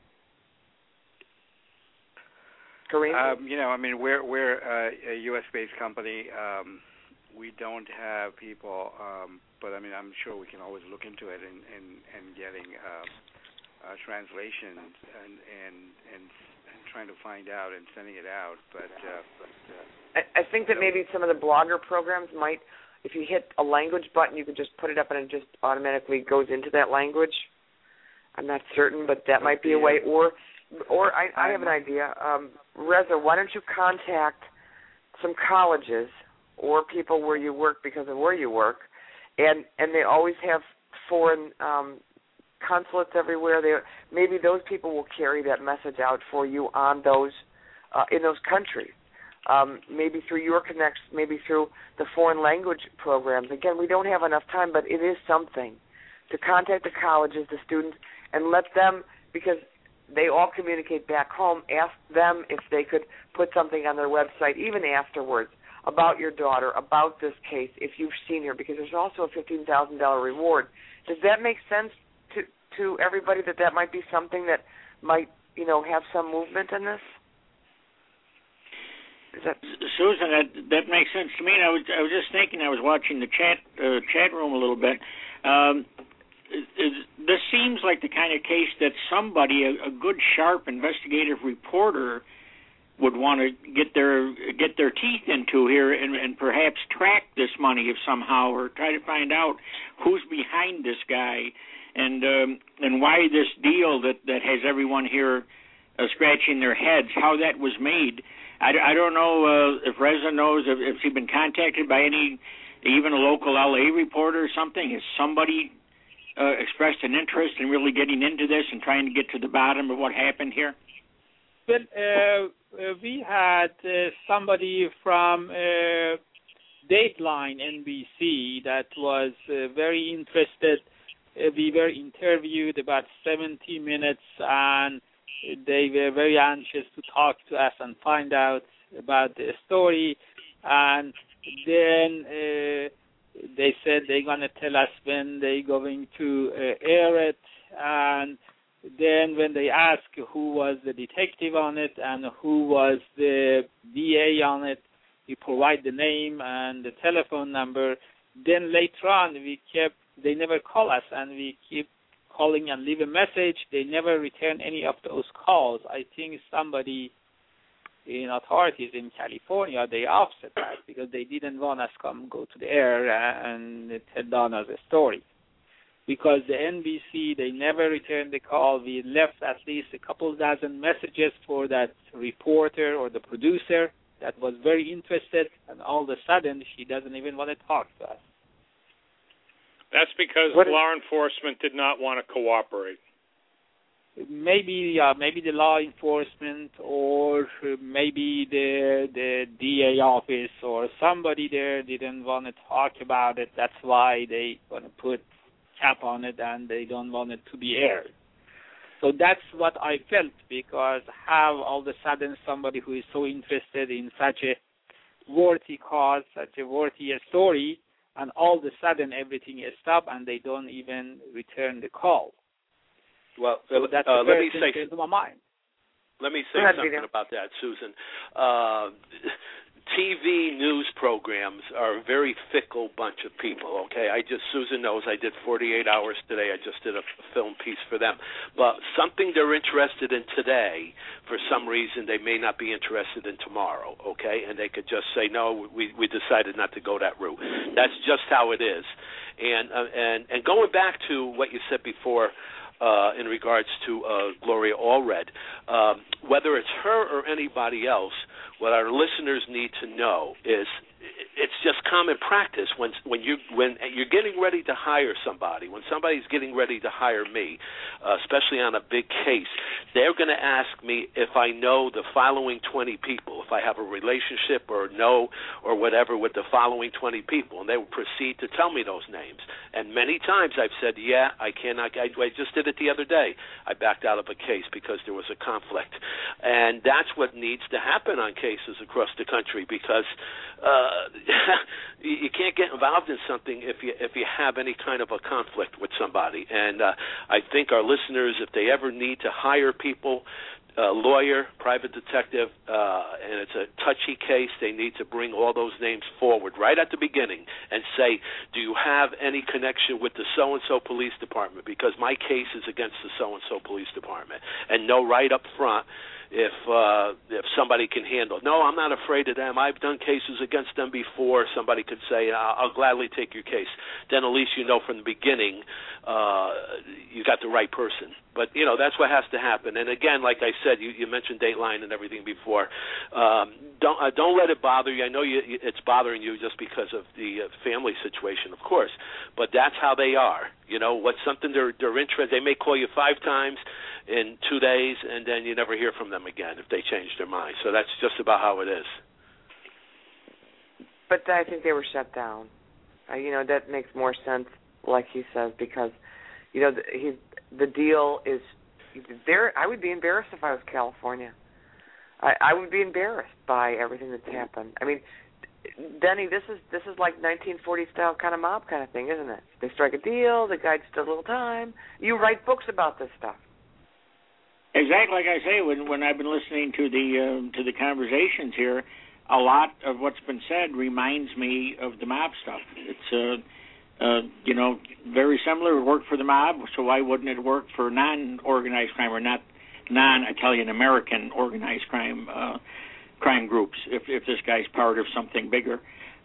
Kareem? We're a U.S.-based company. We don't have people, but I'm sure we can always look into it and getting a translation and trying to find out and sending it out. But I think that maybe some of the blogger programs might, if you hit a language button, you could just put it up and it just automatically goes into that language. I'm not certain, but that might be a way. Or I have an idea. Reza, why don't you contact some colleges or people where you work because of where you work, and they always have foreign consulates everywhere. Maybe those people will carry that message out for you on those in those countries. Maybe through your connects, maybe through the foreign language programs. Again, we don't have enough time, but it is something to contact the colleges, the students, and let them, because they all communicate back home, ask them if they could put something on their website, even afterwards, about your daughter, about this case, if you've seen her, because there's also a $15,000 reward. Does that make sense to everybody, that might be something that might, have some movement in this? Susan, that makes sense to me. And I was just thinking, I was watching the chat room a little bit. This seems like the kind of case that somebody, a good, sharp investigative reporter, would want to get their teeth into here and perhaps track this money if somehow, or try to find out who's behind this guy and why this deal that has everyone here scratching their heads, how that was made. I don't know if Reza knows if he's been contacted by even a local LA reporter or something. Has somebody expressed an interest in really getting into this and trying to get to the bottom of what happened here? Well, we had somebody from Dateline NBC that was very interested. We were interviewed about 70 minutes, and they were very anxious to talk to us and find out about the story. And then they said they're going to tell us when they're going to air it. And then when they asked who was the detective on it and who was the DA on it, we provide the name and the telephone number. Then later on, they never call us, and we keep calling and leave a message. They never return any of those calls. I think somebody in authorities in California, they offset that because they didn't want us to go to the air and tell Donna's story. Because the NBC, they never returned the call. We left at least a couple dozen messages for that reporter or the producer that was very interested, and all of a sudden, she doesn't even want to talk to us. That's because law enforcement did not want to cooperate. Maybe the law enforcement, or maybe the DA office or somebody there didn't want to talk about it. That's why they want to put cap on it, and they don't want it to be aired. So that's what I felt, because how all of a sudden somebody who is so interested in such a worthy cause, such a worthy story, and all of a sudden everything is stopped and they don't even return the call. Well, so that's let me say into my mind. Let me say something about that, Susan. TV news programs are a very fickle bunch of people, okay? Susan knows I did 48 hours today. I just did a film piece for them. But something they're interested in today, for some reason, they may not be interested in tomorrow, okay? And they could just say, no, we decided not to go that route. That's just how it is. And going back to what you said before, in regards to Gloria Allred, whether it's her or anybody else, what our listeners need to know is it's just common practice when you're getting ready to hire somebody, when somebody's getting ready to hire me, especially on a big case, they're going to ask me if I know the following 20 people, if I have a relationship or know or whatever with the following 20 people, and they will proceed to tell me those names. And many times I've said, yeah, I cannot. I just did it the other day. I backed out of a case because there was a conflict. And that's what needs to happen on cases across the country, because you can't get involved in something if you have any kind of a conflict with somebody. And I think our listeners, if they ever need to hire people, a lawyer, private detective, and it's a touchy case, they need to bring all those names forward right at the beginning and say, do you have any connection with the so-and-so police department? Because my case is against the so-and-so police department. And know right up front if somebody can handle it. No, I'm not afraid of them. I've done cases against them before. Somebody could say, I'll gladly take your case. Then at least you know from the beginning you got the right person. But, that's what has to happen. And, again, like I said, you mentioned Dateline and everything before. Don't let it bother you. I know it's bothering you just because of the family situation, of course. But that's how they are. What's something they're interested. They may call you 5 times in 2 days, and then you never hear from them again if they change their mind. So that's just about how it is. But I think they were shut down. That makes more sense, like he says, because, the deal is there. I would be embarrassed if I was California. I would be embarrassed by everything that's happened. I mean, Denny, this is like 1940 style kind of mob kind of thing, isn't it? They strike a deal, the guy just does a little time. You write books about this stuff. Exactly, like I say, when I've been listening to the conversations here, a lot of what's been said reminds me of the mob stuff. It's very similar. It worked for the mob, so why wouldn't it work for non-organized crime or not non-Italian American organized crime? crime groups if this guy's part of something bigger.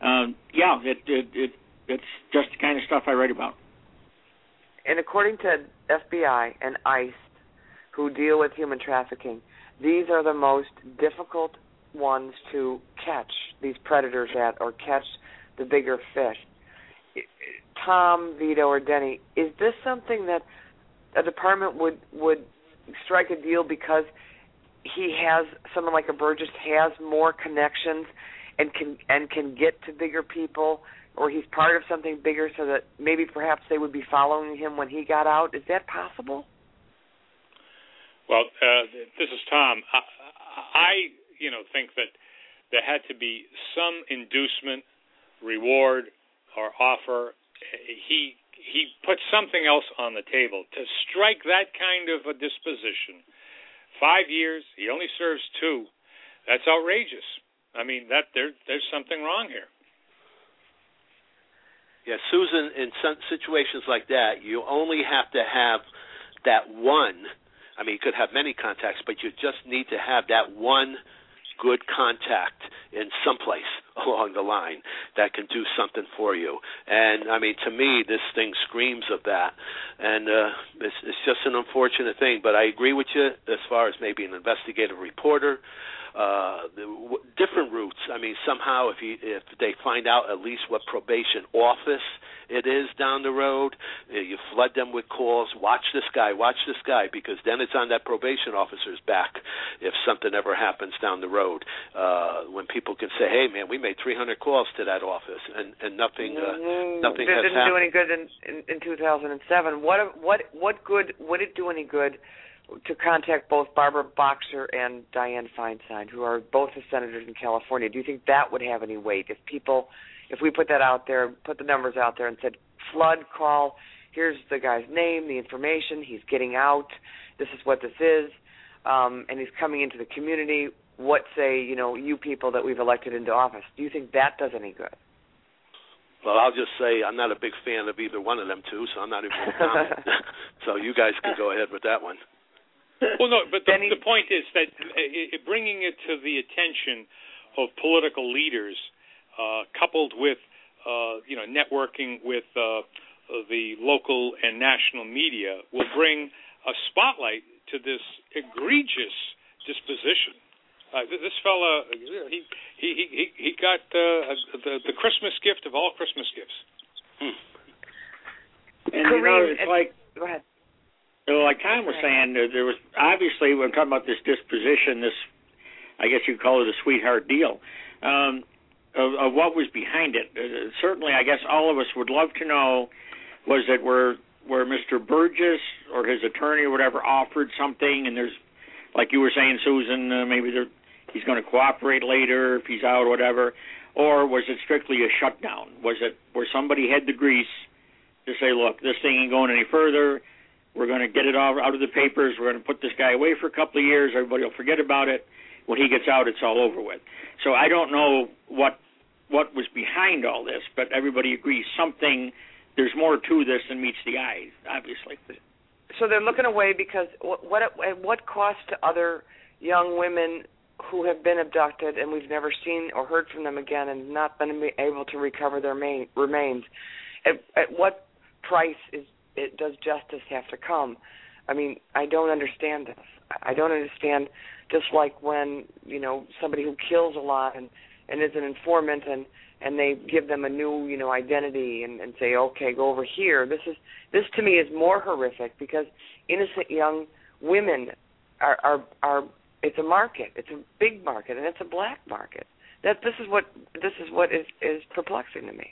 It's just the kind of stuff I write about. And according to FBI and ICE, who deal with human trafficking, these are the most difficult ones to catch, these predators at, or catch the bigger fish. Tom, Vito, or Denny, is this something that a department would strike a deal because he has, someone like a Burgess has more connections and can get to bigger people, or he's part of something bigger so that maybe perhaps they would be following him when he got out? Is that possible? Well, this is Tom. I think that there had to be some inducement, reward, or offer. He put something else on the table to strike that kind of a disposition. 5 years, he only serves 2. That's outrageous. I mean, there's something wrong here. Yeah, Susan, in some situations like that, you only have to have that one. I mean, you could have many contacts, but you just need to have that one good contact in someplace along the line that can do something for you. And, I mean, to me, this thing screams of that. And it's just an unfortunate thing. But I agree with you as far as maybe an investigative reporter, different routes. I mean, somehow if they find out at least what probation office it is down the road, you flood them with calls, watch this guy, because then it's on that probation officer's back if something ever happens down the road. When people can say, hey, man, we made 300 calls to that office, and nothing has happened. It didn't do any good in 2007. What good would it do any good to contact both Barbara Boxer and Dianne Feinstein, who are both the senators in California? Do you think that would have any weight if we put that out there, put the numbers out there and said, flood call, here's the guy's name, the information, he's getting out, this is what this is, and he's coming into the community, what say, you people that we've elected into office? Do you think that does any good? Well, I'll just say I'm not a big fan of either one of them two, so I'm not even going to comment. So you guys can go ahead with that one. Well, no, but the point is that bringing it to the attention of political leaders, coupled with networking with the local and national media, will bring a spotlight to this egregious disposition. This fella, he got the Christmas gift of all Christmas gifts. And Kareem, it's like, go ahead. Like Tom was saying, there was obviously, we're talking about this disposition, this, I guess you'd call it a sweetheart deal, of what was behind it. Certainly, I guess all of us would love to know, was it where Mr. Burgess or his attorney or whatever offered something, and there's, like you were saying, Susan, maybe he's going to cooperate later if he's out or whatever, or was it strictly a shutdown? Was it where somebody had the grease to say, look, this thing ain't going any further, we're going to get it all out of the papers, we're going to put this guy away for a couple of years, everybody will forget about it, when he gets out, it's all over with. So I don't know what was behind all this, but everybody agrees there's more to this than meets the eye, obviously. So they're looking away because what cost to other young women who have been abducted and we've never seen or heard from them again and not been able to recover their remains? At what price does justice have to come? I mean, I don't understand this. I don't understand, just like when, somebody who kills a lot and is an informant and they give them a new, identity and say, okay, go over here. This to me is more horrific because innocent young women are it's a market. It's a big market and it's a black market. This is what is perplexing to me.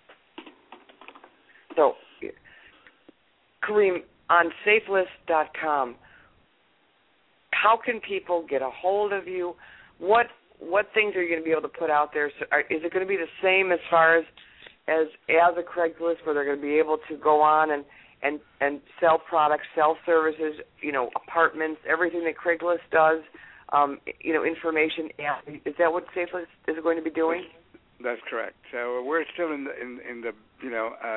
So, Kareem, on safelist.com, how can people get a hold of you? What things are you going to be able to put out there? So is it going to be the same as far as a Craigslist, where they're going to be able to go on and sell products, sell services, apartments, everything that Craigslist does, information? Is that what Safelist is going to be doing? That's correct. So we're still in the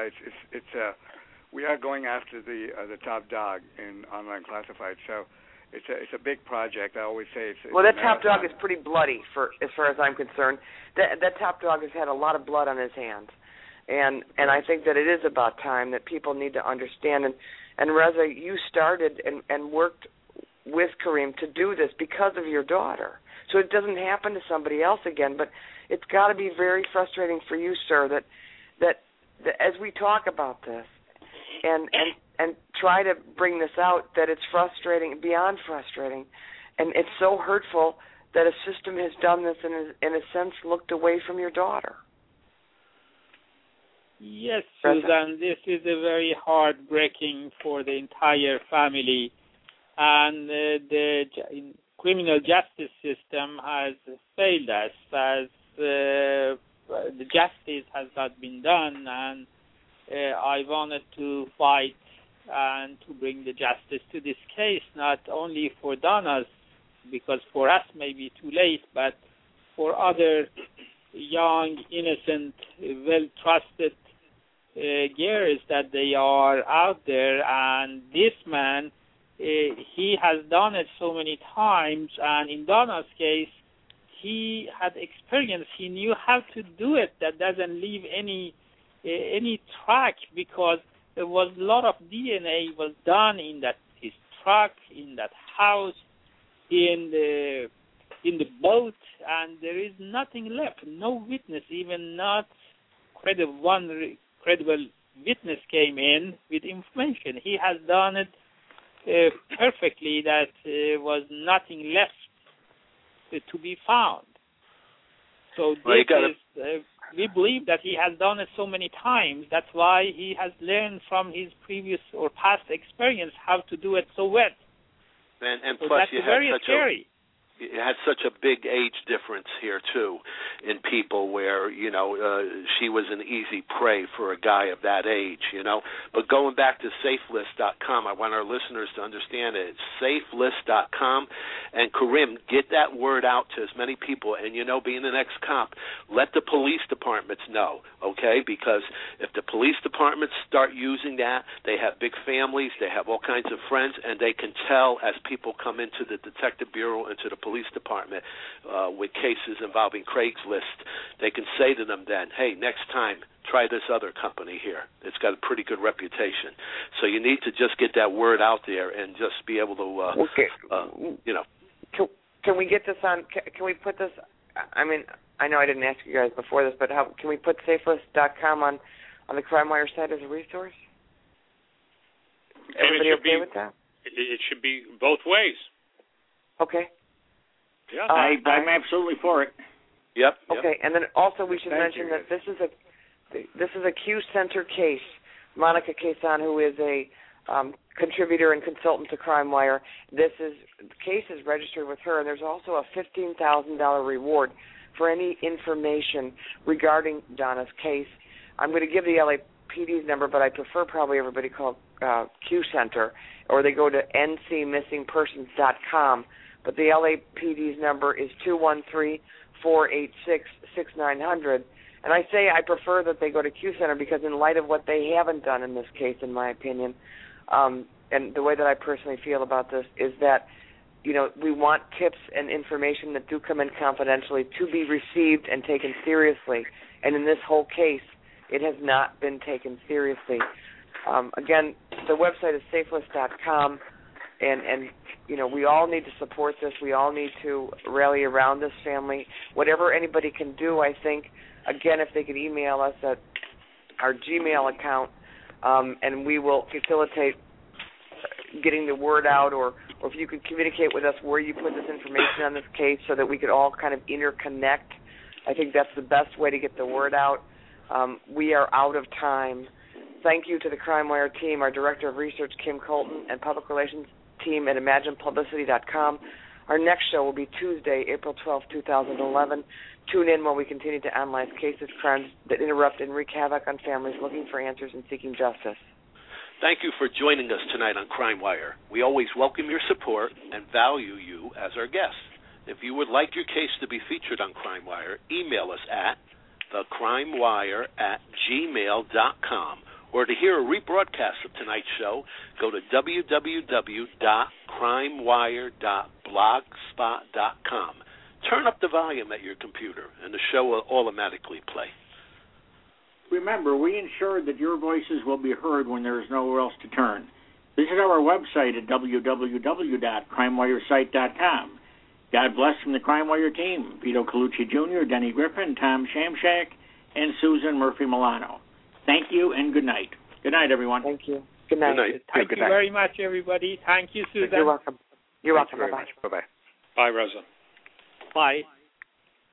we are going after the top dog in online classified. So It's a big project. I always say it's well, that top marathon. dog is pretty bloody, as far as I'm concerned. That top dog has had a lot of blood on his hands, and I think that it is about time that people need to understand. And Reza, you started and worked with Kareem to do this because of your daughter, so it doesn't happen to somebody else again. But it's got to be very frustrating for you, sir, that as we talk about this and try to bring this out, that it's frustrating, beyond frustrating, and it's so hurtful that a system has done this and has, in a sense, looked away from your daughter. Yes, Susan, this is a very heartbreaking for the entire family, and the criminal justice system has failed us, as the justice has not been done, and I wanted to fight and to bring the justice to this case, not only for Donna's, because for us may be too late, but for other young, innocent, well-trusted girls that they are out there. And this man, he has done it so many times, and in Donna's case, he had experience. He knew how to do it. That doesn't leave any track, because there was a lot of DNA was done in his truck, in that house, in the boat, and there is nothing left. No witness, even not credible witness came in with information. He has done it perfectly. That was nothing left to be found. So we believe that he has done it so many times. That's why he has learned from his previous or past experience how to do it so well. And so plus, that's very scary. You had such a big age difference here, too, in people where, she was an easy prey for a guy of that age, But going back to SafeList.com, I want our listeners to understand it. It's SafeList.com. And, Kareem, get that word out to as many people. And, being an ex-cop, let the police departments know, okay? Because if the police departments start using that, they have big families, they have all kinds of friends, and they can tell as people come into the Detective Bureau, into the police department with cases involving Craigslist, they can say to them then, hey, next time, try this other company here. It's got a pretty good reputation. So you need to just get that word out there and just be able to, Can we get this on, can we put this, I mean, I know I didn't ask you guys before this, but how can we put SafeList.com on the CrimeWire site as a resource? Everybody okay with that? It should be both ways. Okay. Yeah, I'm absolutely for it. Yep. Okay, and then also we should mention that this is a Q Center case. Monica Quezon, who is a contributor and consultant to CrimeWire, the case is registered with her, and there's also a $15,000 reward for any information regarding Donna's case. I'm going to give the LAPD's number, but I prefer probably everybody call Q Center, or they go to ncmissingpersons.com. But the LAPD's number is 213-486-6900. And I say I prefer that they go to Q Center because in light of what they haven't done in this case, in my opinion, and the way that I personally feel about this is that, we want tips and information that do come in confidentially to be received and taken seriously. And in this whole case, it has not been taken seriously. Again, the website is SafeList.com, and we all need to support this. We all need to rally around this family. Whatever anybody can do, I think, again, if they could email us at our Gmail account, and we will facilitate getting the word out, or if you could communicate with us where you put this information on this case so that we could all kind of interconnect. I think that's the best way to get the word out. We are out of time. Thank you to the CrimeWire team, our Director of Research, Kim Colton, and Public Relations team at ImaginePublicity.com. Our next show will be Tuesday, April 12, 2011. Tune in while we continue to analyze cases, crimes that interrupt and wreak havoc on families looking for answers and seeking justice. Thank you for joining us tonight on CrimeWire. We always welcome your support and value you as our guest. If you would like your case to be featured on CrimeWire, email us at thecrimewire@gmail.com or to hear a rebroadcast of tonight's show, go to www.crimewire.blogspot.com. Turn up the volume at your computer, and the show will automatically play. Remember, we ensure that your voices will be heard when there is nowhere else to turn. Visit our website at www.crimewiresite.com. God bless from the Crime Wire team, Vito Colucci Jr., Denny Griffin, Tom Shamshak, and Susan Murphy Milano. Thank you and good night. Good night, everyone. Thank you. Good night. Good night. Thank you very much, everybody. Thank you, Susan. You're welcome. You're welcome. Very Bye-bye. much. Bye-bye. Bye, Reza. Bye.